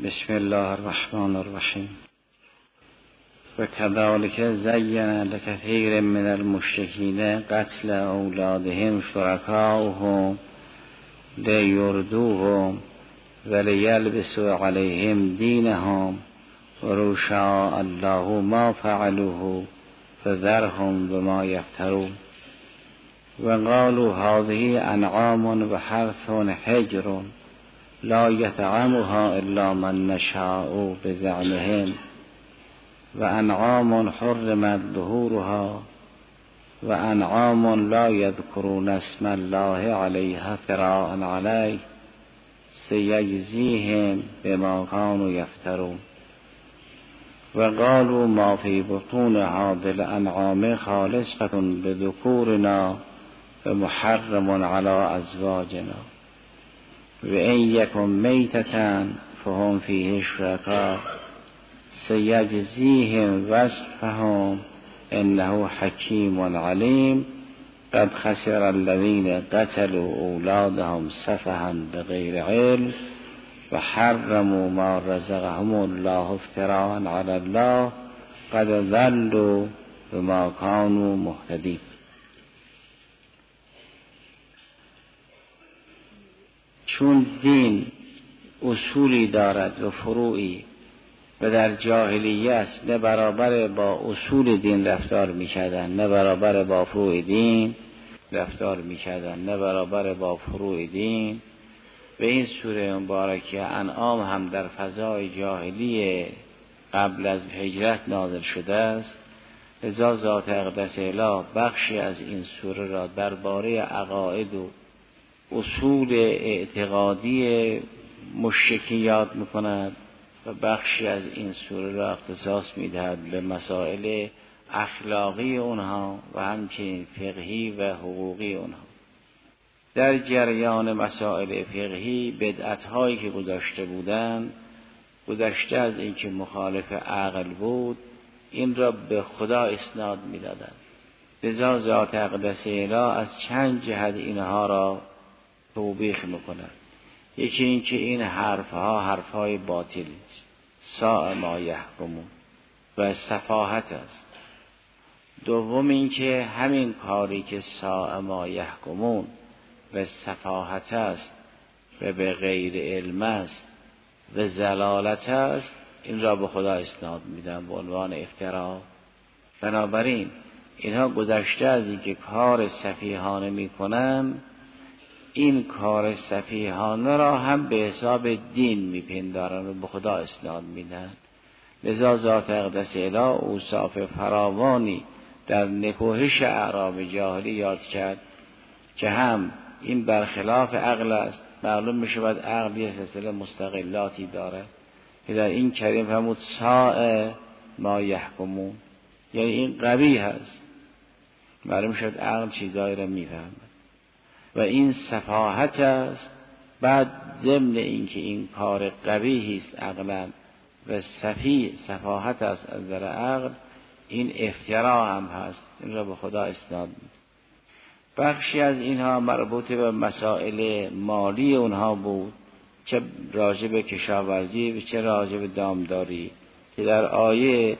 بسم الله الرحمن الرحیم. و كذلك زین لكثير من المشركين قتل اولادهم شركاؤهم لیردوهم ولیلبسوا عليهم دینهم ولو شاء الله ما فعلوه فذرهم بما یفترون. و قالوا هذه انعام و حرث حجر لا یطعمها الا من نشاء بزعمهم و انعام حرمت ظهورها و انعام لا یذکرون اسم الله علیها افتراء علیه سیجزیهم بما كانوا یفترون. و قالوا ما فی بطون هذه الانعام خالصة بذکورنا و محرم علی ازواجنا و ان یکن میتة فهم فیه شرکاء سیجزیهم وصفهم انه حکیم علیم. قد خسر الذین قتلوا اولادهم سفها بغیر علم و حرموا ما رزقهم الله افتراء علی الله قد ضلوا بما كانوا مهتدین. چون دین اصولی دارد و فروعی و در جاهلیت نه برابر با اصول دین رفتار می‌کردند نه برابر با فروع دین رفتار می‌کردند نه برابر با فروع دین. به این سوره مبارکه انعام هم در فضای جاهلی قبل از هجرت نازل شده است. لذا ذات اقدس اله بخشی از این سوره را درباره عقاید و اصول اعتقادی مشرکیات می‌کند و بخشی از این سوره را اختصاص می‌دهد به مسائل اخلاقی اونها و همچنین فقهی و حقوقی اونها. در جریان مسائل فقهی بدعت‌هایی که گذشته از اینکه مخالف عقل بود این را به خدا اسناد می‌دادند. لذا ذات اقدس اله از چند جهت اینها را توبیخ می‌کند. یکی این که این حرفهای باطل است، ساء ما یحکمون و سفاهت است. دوم این که همین کاری که ساء ما یحکمون و سفاهت است و به غیر علم است و ضلالت است این را به خدا اسناد میدن به عنوان افترا. بنابراین اینها گذشته از اینکه کار سفیهانه میکنن این کار سفیهانه را هم به حساب دین میپندارن و به خدا اسناد میدن. لذا ذات اقدس اله اوصاف فراوانی در نکوهش اعراب جاهلی یاد کرد که هم این برخلاف عقل است. معلوم میشود عقل یه سلسله مستقلاتی داره که در این کریم فرمود ساء ما یحکمون، یعنی این قبیح است. معلوم شد عقل چیزایی را میفهمد و این سفاهت است. بعد ضمن این که این کار قبیحی است عقلا و سفاهت است از نظر عقل این افترا هم هست. این را به خدا اسناد می‌دهد. بخشی از اینها مربوط به مسائل مالی اونها بود، چه راجع به کشاورزی و چه راجع به دامداری که در آیه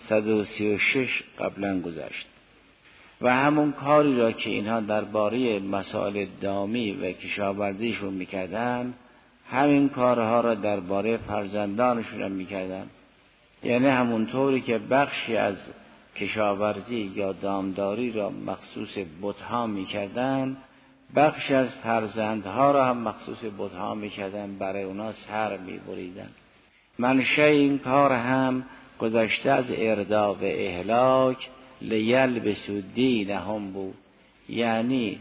136 قبلا گذشت. و همون کاری را که اینها درباره مسائل دامی و کشاورزیشون میکردن همین کارها را درباره فرزندانشون هم میکردن. یعنی همون طوری که بخشی از کشاورزی یا دامداری را مخصوص بت‌ها میکردن بخشی از فرزندها را هم مخصوص بت‌ها میکردن، برای اونا سر میبریدن. منشأ این کار هم گذشته از اردا و اهلاک لیلبسوا دینهم بود، یعنی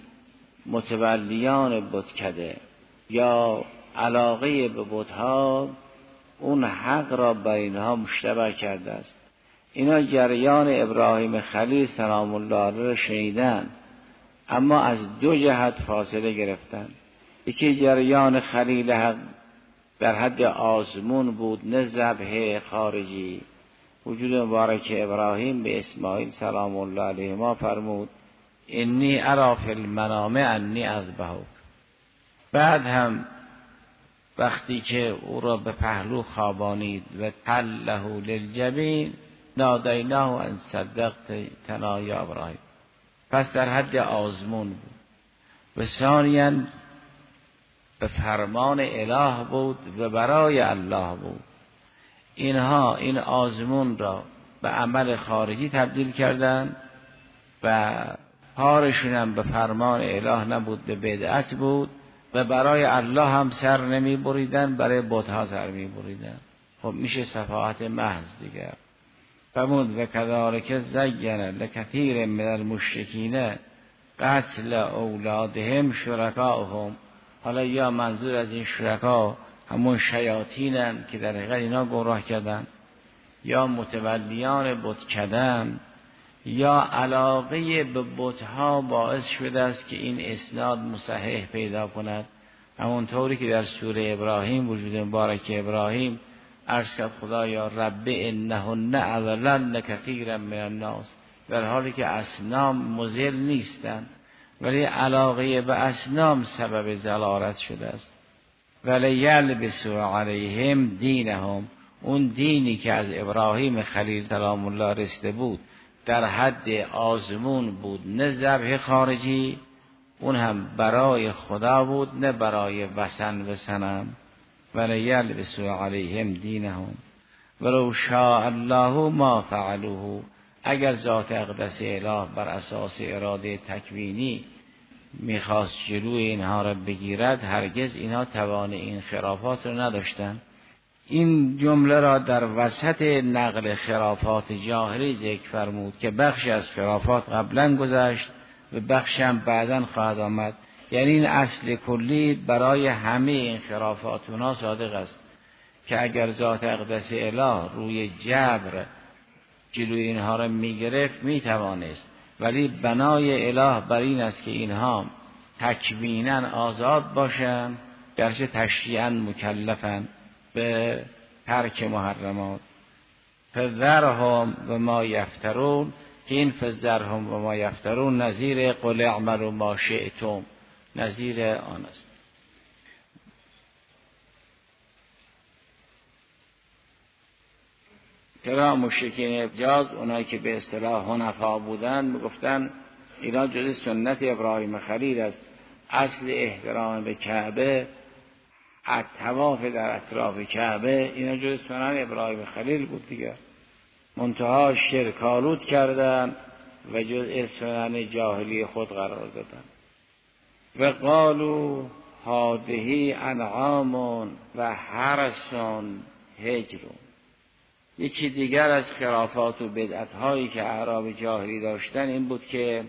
متولیان بتکده یا علاقه به بت‌ها اون حق را بر اینها مشتبه کرده است. اینا جریان ابراهیم خلیل سلام الله علیه را شنیدن اما از دو جهت فاصله گرفتن. یکی جریان خلیل حق در حد آزمون بود نه ذبح خارجی. وجود مبارک ابراهیم به اسماعیل سلام الله علیه ما فرمود انی اری فی المنام انی اذبحک. بعد هم وقتی که او را به پهلو خوابانید و تله للجبین نادیناه ان صدقتنا یا ابراهیم. پس در حد آزمون بود و ثانیاً به فرمان اله بود و برای الله بود. اینها این آزمون را به عمل خارجی تبدیل کردند و کارشون هم به فرمان اله نبود، به بدعت بود و برای الله هم سر نمی بریدن، برای بت‌ها سر می بریدن. خب میشه سفاهت محض دیگر. فرمود و کذالک زین لکثیر من المشرکین قتل اولادهم شرکاهم. حالا یا منظور از این شرکا همون شیاطینن که در حقیقت اینا گمراه کردن، یا متولیان بت کدن، یا علاقه به بت‌ها باعث شده است که این اسناد مصحح پیدا کند. همونطوری که در سوره ابراهیم وجود مبارک ابراهیم عرض کرد خدایا رب انهن اضللن کثیرا من الناس، در حالی که اصنام مضل نیستند ولی علاقه به اصنام سبب ضلالت شده است. ولی یلبسوا علیهم دینهم، اون دینی که از ابراهیم خلیل سلام الله رسیده بود در حد آزمون بود، نه ذبح خارجی، اون هم برای خدا بود نه برای وثن و صنم. ولی یلبسوا علیهم دینهم ولو شاء الله ما فعلوه. اگر ذات اقدس اله بر اساس اراده تکوینی میخواست جلوی اینها را بگیرد، هرگز اینها توان این خرافات را نداشتند. این جمله را در وسط نقل خرافات جاهلی ذکر فرمود که بخشی از خرافات قبلا گذشت و بخشی هم بعداً خواهد آمد. یعنی این اصل کلی برای همه این خرافات اونا صادق است که اگر ذات اقدس اله روی جبر جلوی اینها را میگرفت میتوانست، ولی بنای اله بر این است که اینها تکویناً آزاد باشند، گرچه تشریعاً مکلفند به ترک محرمات. فذرهم و ما یفترون، که این فذرهم و ما یفترون نظیر قل اعملوا ما شئتم، نظیر آن است. چرا مشرکین ابجاز، اونایی که به اصطلاح حنفا بودن، میگفتن اینا جز سنت ابراهیم خلیل است. اصل احترام به کعبه، الطواف در اطراف کعبه، اینا جز سنت ابراهیم خلیل بود دیگه. منتها شرک آلود کردن و جز سنت جاهلی خود قرار دادن. و قالوا هذه انعام و حرث حجر. یکی دیگر از خرافات و بدعت‌هایی که اعراب جاهلی داشتن این بود که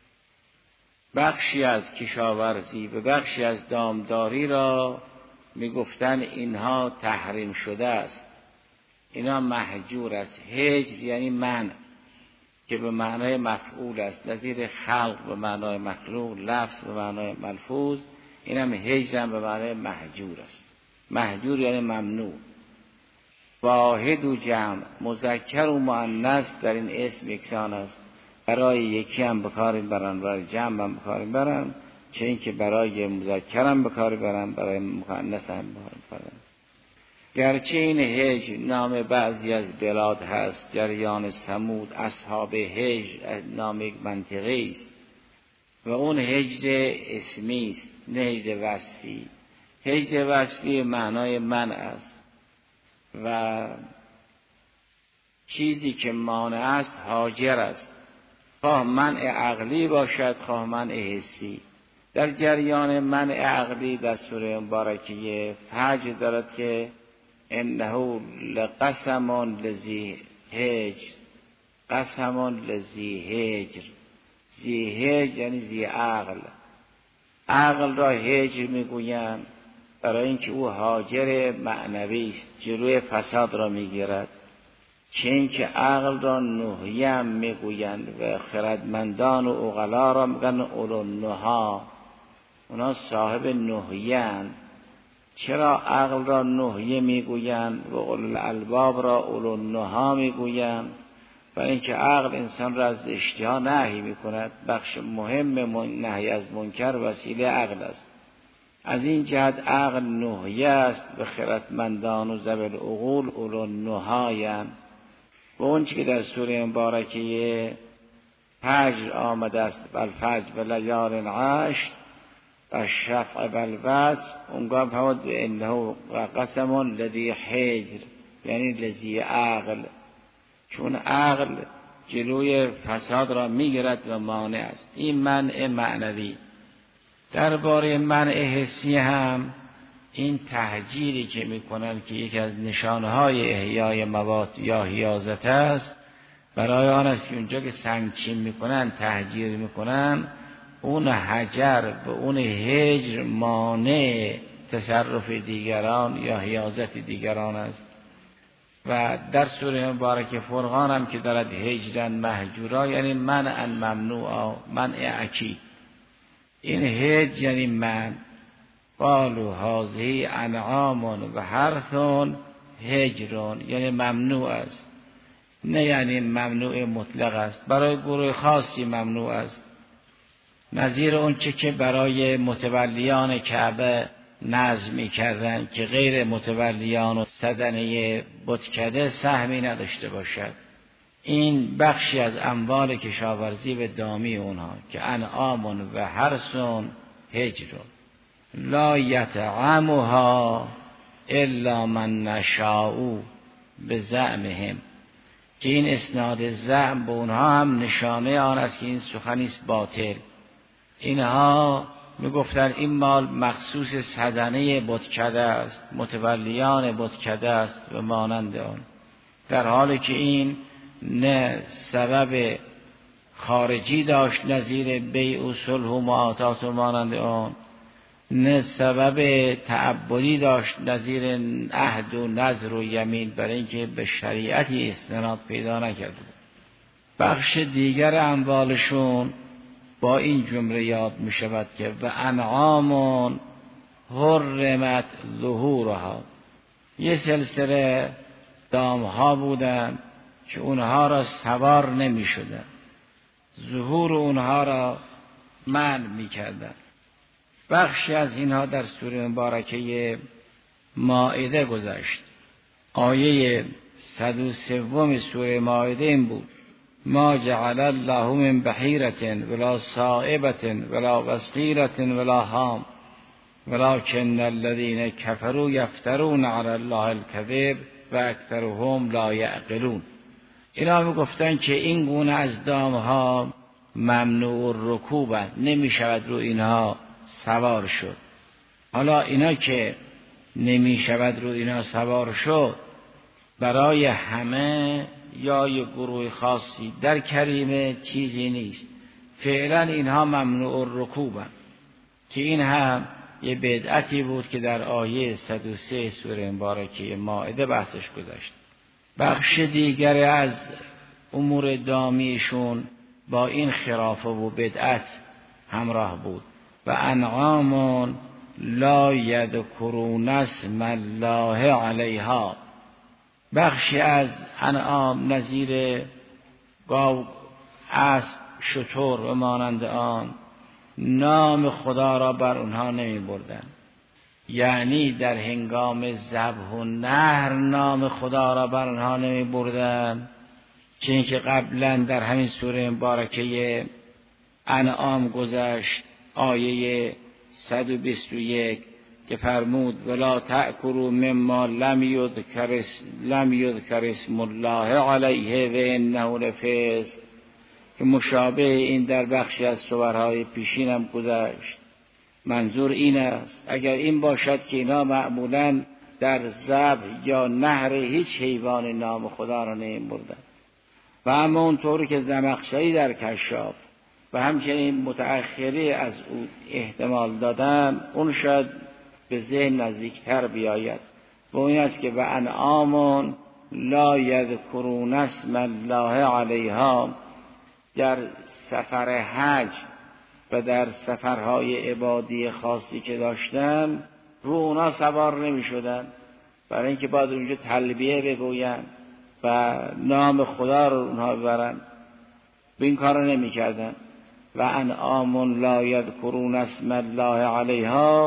بخشی از کشاورزی و بخشی از دامداری را میگفتن اینها تحریم شده است، اینا محجور است. هجر یعنی منع که به معنای مفعول است، نظیر خلق به معنای مخلوق، لفظ به معنای ملفوظ، اینم هجر هم به معنای محجور است. محجور یعنی ممنوع. واحد و جمع، مذکر و مؤنث در این اسم یکسان است. برای یکی هم بکار برن، برای جمع هم بکار برن، چه این که برای مذکر هم بکار برن، برای مؤنث هم بکار برن. گرچه این هجر نام بعضی از بلاد هست، جریان ثمود اصحاب هجر نام یک منطقه است و اون هجر اسمی است نه هجر وصفی. هجر وصفی معنای منع است و چیزی که مانع است هاجر است، خواه منع عقلی باشد خواه منع حسی. در جریان منع عقلی در سوره مبارکه فجر دارد که انه لقسم لذی هجر، قسم لذی هجر. ذی هجر یعنی ذی عقل. عقل را هجر میگویند برای اینکه او هاجر معنوی است، جلوی فساد را میگیرد. چه اینکه عقل را نهیه هم میگویند و خردمندان و عقلا را میگن اولوالنها، اونا صاحب نهیه اند. چرا عقل را نهیه میگویند و اولوالالباب را اولوالنها میگویند؟ برای اینکه عقل انسان را از اشتها نهی میکند. بخش مهم نهی از منکر وسیله عقل است. از این جهت عقل نهیه است به خردمندان و ذوی العقول اولو النهایان. و اون چی که در سوره مبارکه فجر آمده است، والفجر و لیال عشر و شفع و الوتر، اونگاه فرمود انه قسم لذی حجر، یعنی لذی عقل، چون عقل جلوی فساد را میگیرد و مانع است. این منع معنوی. درباره منع حسی هم این تهجیری که میکنن که یکی از نشانهای احیای موات یا حیازت است، برای آن است که اونجا که سنگچین میکنن تهجیر میکنن، اون حجر و اون هجر مانع تصرف دیگران یا حیازت دیگران است. و در سوره مبارکه فرقان هم که دارد هجرن مهجورا، یعنی منعا ممنوعا، منع اکید. این هجر یعنی من قالوا هذه انعام و حرث هجرون، یعنی ممنوع است، نه یعنی ممنوع مطلق است، برای گروه خاصی ممنوع است. نظیر اون چه که برای متولیان کعبه نظم می کردن که غیر متولیان و صدنه بتکده سهمی نداشته باشد. این بخشی از اموال کشاورزی و دامی اونها که انعام و حرث هجرون لا یطعمها الا من نشاء بزعمهم، که این اسناد زعم به اونها هم نشانه آن است که این سخنی است باطل. اینها میگفتن این مال مخصوص صدنه بتکده است، متولیان بتکده است و مانند آن، در حالی که این نه سبب خارجی داشت نظیر بیع و صلح و معاطات و مانند آن، نه سبب تعبدی داشت نظیر عهد و نذر و یمین، برای اینکه به شریعتی استناد پیدا نکرده. بخش دیگر اموالشون با این جمله یاد می شود که و انعام حرمت ظهورها، یه سلسله دامها بودن که اونها را سوار نمی شدن، ظهور اونها را منع می کردن. بخشی از اینها در سوره مبارکه مائده گذشت. آیه 103 سوره مائده این بود: ما جعل الله من بحیرة ولا صائبة ولا وسقیرة ولا هام ولكن الذين كفروا يفترون على الله الكذب و اکثرهم لا یعقلون. اینا میگفتن که این گونه از دامها ممنوع الرکوبند، نمی شود رو اینها سوار شد. حالا اینا که نمی شود رو اینا سوار شد، برای همه یا یک گروه خاصی در کریمه چیزی نیست، فعلا اینها ممنوع الرکوبند، که این هم یه بدعتی بود که در آیه 103 سوره مبارکه مائده بحثش گذشت. بخش دیگر از امور دامیشون با این خرافه و بدعت همراه بود. و انعام لا یذکرون اسم الله علیها، بخشی از انعام نظیر گاو، اسب، شتر و مانند آن نام خدا را بر اونها نمی بردن، یعنی در هنگام ذبح و نحر نام خدا را بر اونها نمی بردن، چون که قبلا در همین سوره مبارکه انعام گذشت آیه 121 که فرمود ولا تأکلوا مما لم یذکر اسم الله علیه و انه لفسق، که مشابه این در بخشی از سورهای پیشین هم گذشت. منظور این است اگر این باشد که اینا معمولا در ذبح یا نحر هیچ حیوان نام خدا را نمی‌بردند، و اما اونطوری که زمخشری در کشاف و همچنین متأخری از او احتمال دادن، اون شاید به ذهن نزدیکتر بیاید، و این است که و انعام لا یذکرون اسم الله علیها، در سفر حج و در سفرهای عبادی خاصی که داشتن رو اونا سوار نمی شدن، برای اینکه باید اونجا تلبیه بگوین و نام خدا رو اونها ببرن، به این کار رو نمی کردن. و انعام لا یذکرون اسم الله علیها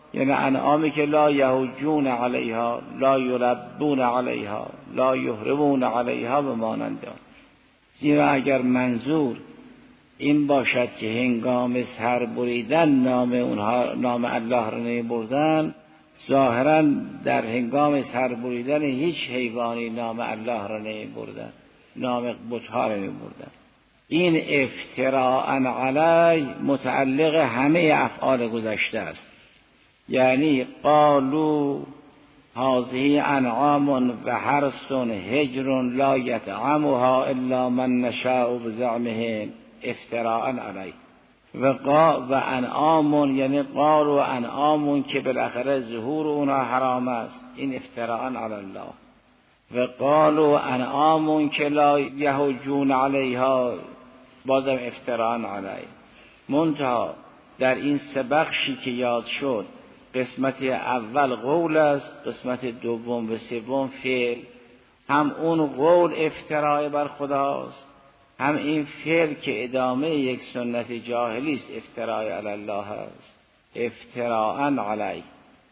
یعنی انعامی که لا یهجون علیها، لا یلبون علیها، لا یهربون علیها به مانند آن. زیرا اگر منظور این باشد که هنگام سر بریدن نام الله را نمیبردن، ظاهرا در هنگام سر بریدن هیچ حیوانی نام الله را نمیبردن، نام بت‌ها را نمیبردن. این افتراء علی متعلق همه افعال گذشته است. یعنی قالوا هذه انعام و حرث هجر لا یطعمها الا من نشاء بزعمهم افتراء علی. و انعام، یعنی قالوا انعام که بالاخره ظهور اونها حرام است، این افتراء علی الله. و قالوا انعام که لا یهجون علیها، بازم افتراء علی. منتها در این سه بخشی که یاد شد، قسمت اول قول است، قسمت دوم و سوم فعل. هم اون قول افتراء بر خداست، هم این فعل که ادامه یک سنت جاهلی است افتراء علی الله است. افتراء علی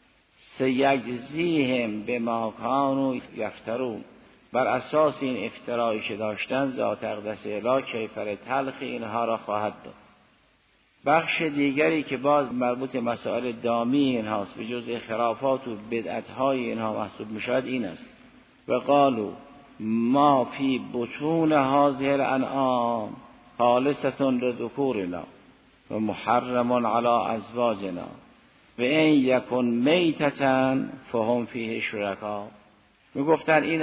سیجزیهم بما کانوا یفترون. بر اساس این افترایی که داشتن ذات اقدس اله کیفر تلخ اینها را خواهد داد. بخش دیگری که باز مربوط مسائل دامی اینهاست، به جز خرافات و بدعت‌های اینها محسوب می‌شود، این است: و قالوا ما فی بطون هذه الانعام خالصة لذکورنا و محرم علی ازواجنا و ان یکن میتة فهم فیه شرکا. میگفتن این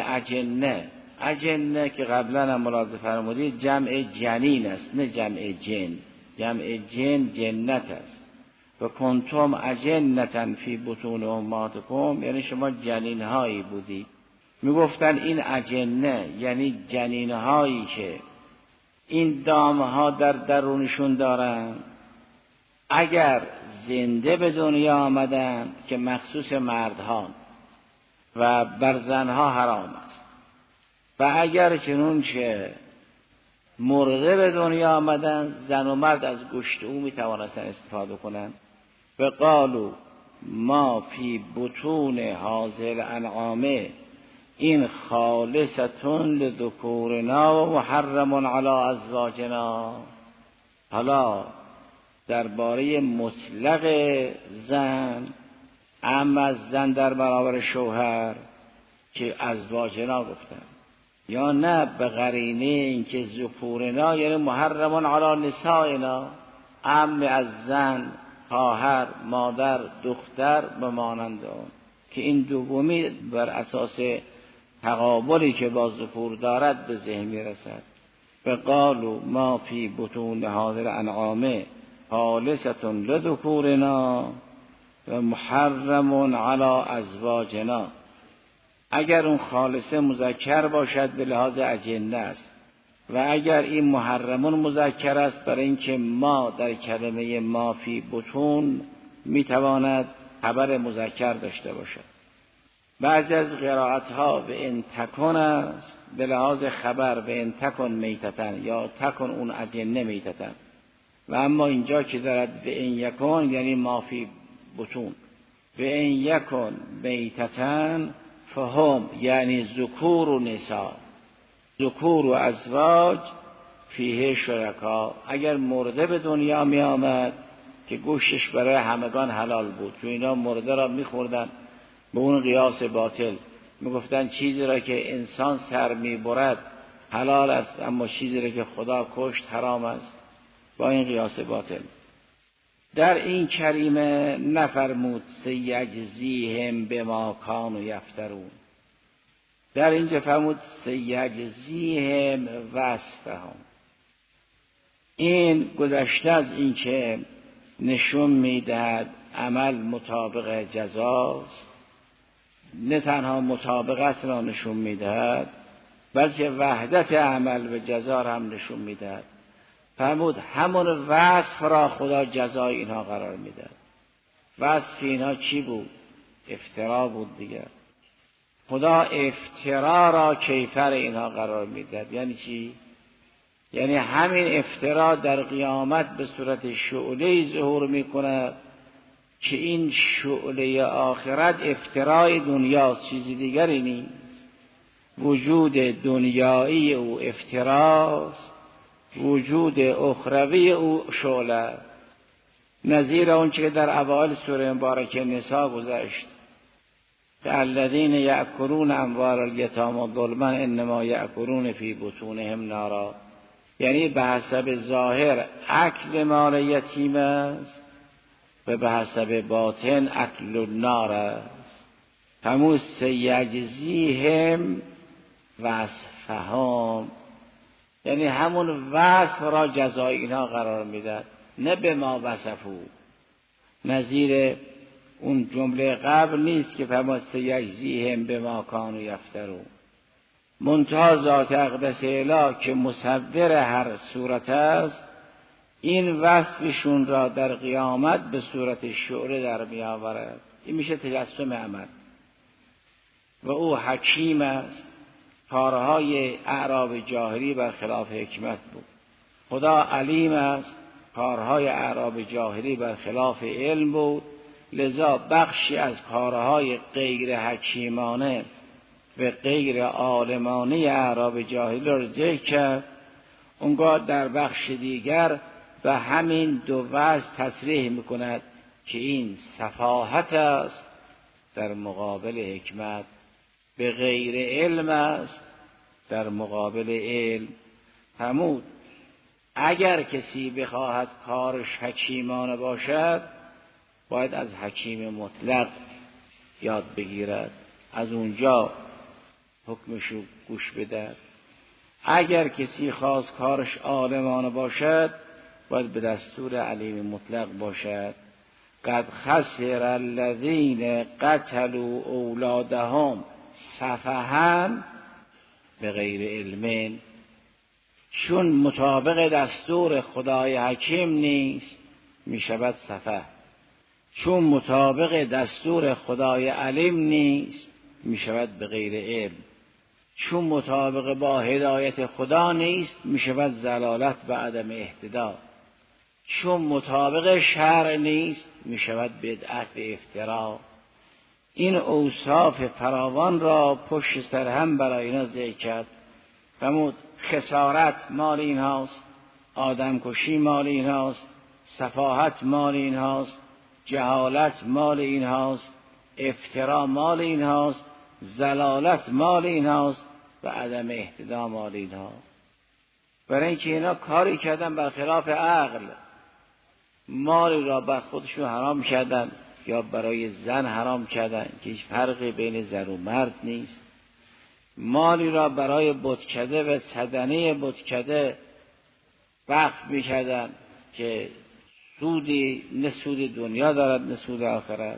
اجنه که قبلا هم ملاحظه فرمودید جمع جنین است، نه جمع جن. جمع جنت است. و کنتم اجنة فی بطون امهاتکم، یعنی شما جنین هایی بودید. میگفتن این اجنه یعنی جنین هایی که این دامه ها در درونشون دارن، اگر زنده به دنیا آمدن که مخصوص مردها و بر زنها حرام است، و اگر چنون که مرده به دنیا آمدن، زن و مرد از گوشت او میتوانستن استفاده کنن. و قالوا ما فی بطون هذه الانعام این خالصتون لذکورنا و محرم علی ازواجنا. حالا درباره مطلق زن، اما از زن در برابر شوهر که ازواجنا گفتن، یا نه به قرینه اینکه ذکورنا یعنی محرم علی نسائنا، اما از زن، خواهر، مادر، دختر به مانند اون، که این دومی بر اساس تقابلی که با ذکور دارد به ذهن میرسد. و قالوا ما فی بطون هذه الانعام خالصة لذکورنا و محرم علی ازواجنا. اگر اون خالصه مذکر باشد به لحاظ اجنه است، و اگر این محرمون مذکر است برای اینکه ما در کلمه ما فی بطون میتواند خبر مذکر داشته باشد. بعضی از قرائت ها به ان تکن است به لحاظ خبر، به ان تکن میتتن یا تکن اون اجنه میتتن، و اما اینجا که دارد به ان یکن یعنی ما فی بطون، به ان یکن میتتن فهم یعنی ذکور و نساء، ذکور و ازواج فیه شرکا. اگر مرده به دنیا می آمد که گوشتش برای همگان حلال بود، چون اینا مرده را می خوردن به اون قیاس باطل، می گفتن چیزی را که انسان سر می برد حلال است، اما چیزی را که خدا کشت حرام است، با این قیاس باطل. در این کریمه نفرمود سیجزیهم بما کانوا یفترون، در اینجا فرمود سیجزیهم وصفهم. این گذشته از این که نشون میدهد عمل مطابق جزاست، نه تنها مطابقت را نشون میدهد بلکه وحدت عمل و جزا را هم نشون میدهد. فرمود همون وصف را خدا جزای اینها قرار میدهد. وصف اینها چی بود؟ افترا بود دیگر. خدا افترا را کیفر اینها قرار میدهد. یعنی چی؟ یعنی همین افترا در قیامت به صورت شعله ظهور میکند که این شعله آخرت افترای دنیاست، چیزی دیگری نیست. وجود دنیایی او افتراست، وجود اخروی او شعله. نظیر اون که در اوائل سوره مبارکه نساء گذشت که الذین یأکلون اموال الیتامی ظلما انما یأکلون فی بطونهم نارا، یعنی به حسب ظاهر اکل مال یتیم است و به حسب باطن اکل النار است. همون سیجزیهم وصفهم، یعنی همون وصف را جزای اینا قرار میدن، نه به ما وصفو. نظیر اون جمله قبل نیست که فما سیجزیهم به ما کانوا یفترون. منتها ذات اقدس اله که مصور هر صورت است، این وصفشون را در قیامت به صورت شعله در می آورد. این میشه تجسم عمل. و او حکیم است. کارهای اعراب جاهلی برخلاف حکمت بود. خدا علیم است. کارهای اعراب جاهلی برخلاف علم بود. لذا بخشی از کارهای غیر حکیمانه و غیر عالمانه اعراب جاهلی را ذکر کرد. اونگاه در بخش دیگر و همین دو وجه تصریح میکند که این سفاهت است در مقابل حکمت، به غیر علم است در مقابل علم. فرمود اگر کسی بخواهد کارش حکیمانه باشد باید از حکیم مطلق یاد بگیرد، از اونجا حکمشو گوش بدهد. اگر کسی خواست کارش عالمانه باشد باید به دستور علیم مطلق باشد. قد خسر الذین قتلوا اولادهم سفها بغیر علم، چون مطابق دستور خدای حکیم نیست میشود سفه، چون مطابق دستور خدای علیم نیست میشود بغیر علم، چون مطابق با هدایت خدا نیست میشود ضلالت و عدم اهتداء، چون مطابق شرع نیست میشود بدعت و افترا. این اوصاف فراوان را پشت سر هم برای اینا ذکر کرد. فرمود خسارت مال این هاست، آدم کشی مال این هاست، سفاهت مال این هاست، جهالت مال این هاست، افترا مال این هاست، ضلالت مال این هاست و عدم اهتداء مال این هاست. برای اینکه اینا کاری کردن برخلاف عقل، مالی را بر خودشون حرام کردن یا برای زن حرام کردن که هیچ فرقی بین زن و مرد نیست. مالی را برای بتکده و صدنه بتکده وقف میکردن که سودی نه سود دنیا دارد نه سود آخرت.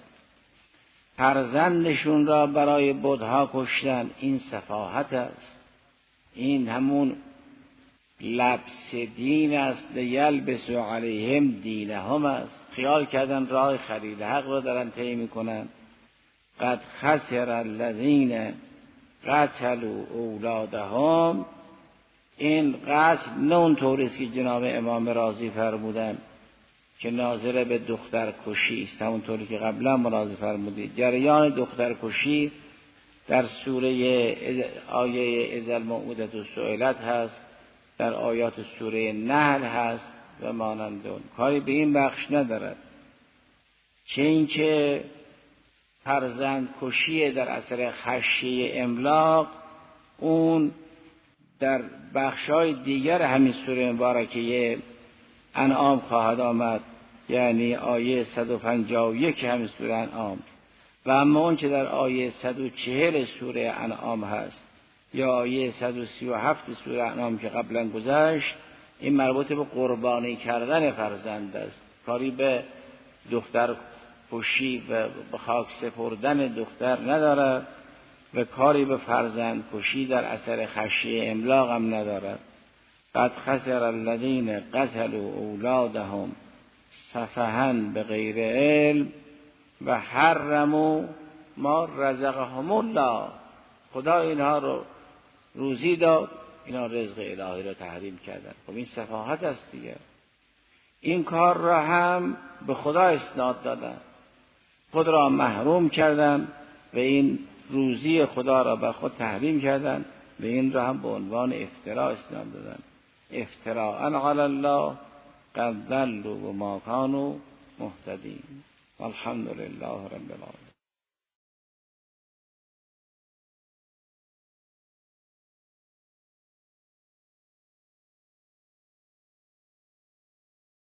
فرزندشون را برای بتها کشتن. این سفاهت است. این همون لبس دین است، لیلبسوا علیهم دینهم است. خیال کردن راه خرید حق را دارن طی میکنن. قد خسر الذین قتلوا اولادهم. این قتل نه اون طوریست که جناب امام رازی فرمودن که ناظر به دختر کشی است، همونطوری که قبلا ملاحظه فرمودید. جریان دختر کشی در سوره آیه اذا الموءودة سئلت هست، در آیات سوره نحل هست و مانند اون. کاری به این بخش ندارد. چه این که فرزند کشی در اثر خشیه املاق، اون در بخشای دیگر همین سوره مبارکه انعام خواهد آمد، یعنی آیه 151 همین سوره انعام. و اما اون که در آیه 140 سوره انعام هست یا آیه 137 سوره انعام که قبلا گذشت، این مربوط به قربانی کردن فرزند است. کاری به دختر کشی و به خاک سپردن دختر ندارد و کاری به فرزند کشی در اثر خشیه املاق هم ندارد. قد خسر الذین قتلوا اولادهم سفها بغیر علم و حرموا ما رزقهم الله. خدا اینها رو روزی داد، اینا رزق الهی رو تحریم کردن. خب این سفاهت است دیگه. این کار را هم به خدا اسناد دادن. خود را محروم کردند و این روزی خدا را بر خود تحریم کردند و این را هم به عنوان افترا اسناد دادند. افتراء علی الله قد ضلوا و ما كانوا مهتدین. الحمد لله رب العالمین.